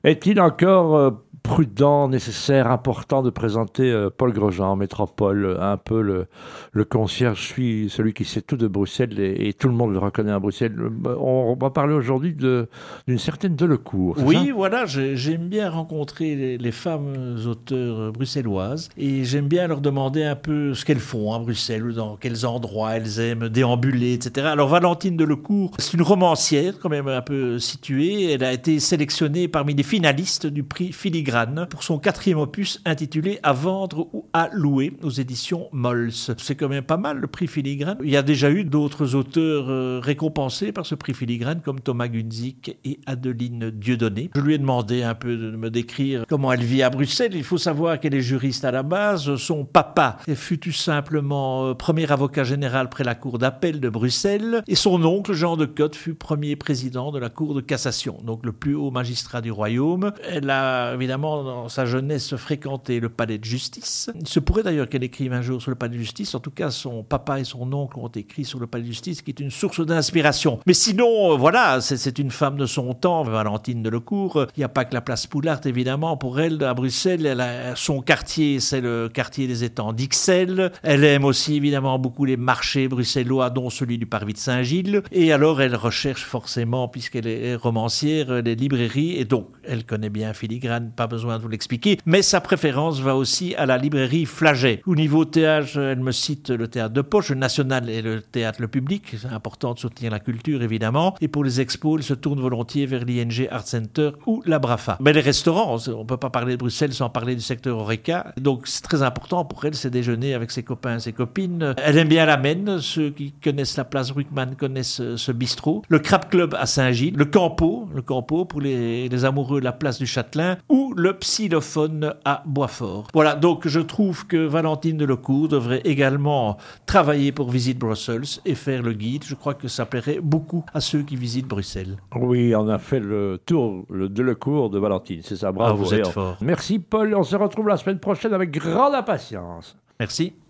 Est-il encore prudent, nécessaire, important de présenter Paul Grosjean en métropole, un peu le concierge, je suis celui qui sait tout de Bruxelles et tout le monde le reconnaît à Bruxelles. On va parler aujourd'hui d'une certaine Delecour, c'est ça? Oui, voilà, j'aime bien rencontrer les femmes auteurs bruxelloises et j'aime bien leur demander un peu ce qu'elles font à Bruxelles, dans quels endroits elles aiment déambuler, etc. Alors Valentine Delecour, c'est une romancière quand même un peu située. Elle a été sélectionnée parmi les finalistes du prix Filigrane pour son 4e opus intitulé À vendre ou à louer aux éditions Mols. C'est quand même pas mal le prix Filigrane. Il y a déjà eu d'autres auteurs récompensés par ce prix Filigrane comme Thomas Gunzik et Adeline Dieudonné. Je lui ai demandé un peu de me décrire comment elle vit à Bruxelles. Il faut savoir qu'elle est juriste à la base. Son papa fut tout simplement premier avocat général près la cour d'appel de Bruxelles et son oncle Jean de Cotte fut premier président de la cour de cassation, donc le plus haut magistrat du royaume. Elle a évidemment dans sa jeunesse fréquenté le palais de justice. Il se pourrait d'ailleurs qu'elle écrive un jour sur le palais de justice. En tout cas, son papa et son oncle ont écrit sur le palais de justice, qui est une source d'inspiration. Mais sinon, voilà, c'est une femme de son temps, Valentine Delecour. Il n'y a pas que la place Poulart, évidemment. Pour elle, à Bruxelles, son quartier, c'est le quartier des étangs d'Ixelles. Elle aime aussi, évidemment, beaucoup les marchés bruxellois, dont celui du Parvis de Saint-Gilles. Et alors, elle recherche forcément, puisqu'elle est romancière, les librairies. Et donc, elle connaît bien Filigrane, pas besoin de vous l'expliquer. Mais sa préférence va aussi à la librairie Flaget. Au niveau théâtre, elle me cite le théâtre de poche, le national et le théâtre le public. C'est important de soutenir la culture, évidemment. Et pour les expos, elle se tourne volontiers vers l'ING Art Center ou la Brafa. Mais les restaurants, on ne peut pas parler de Bruxelles sans parler du secteur Horeca. Donc c'est très important pour elle, c'est déjeuner avec ses copains et ses copines. Elle aime bien la Maine. Ceux qui connaissent la place Ruckman connaissent ce bistrot. Le Crab Club à Saint-Gilles. Le Campo pour les amoureux de la place du Châtelain. Ou le Xylophone à Boisfort. Voilà, donc je trouve que Valentine Delecour devrait également travailler pour Visit Brussels et faire le guide. Je crois que ça plairait beaucoup à ceux qui visitent Bruxelles. Oui, on a fait le tour de Delecour de Valentine, c'est ça, bravo. Vous êtes fort. Merci Paul, on se retrouve la semaine prochaine avec grande impatience. Merci.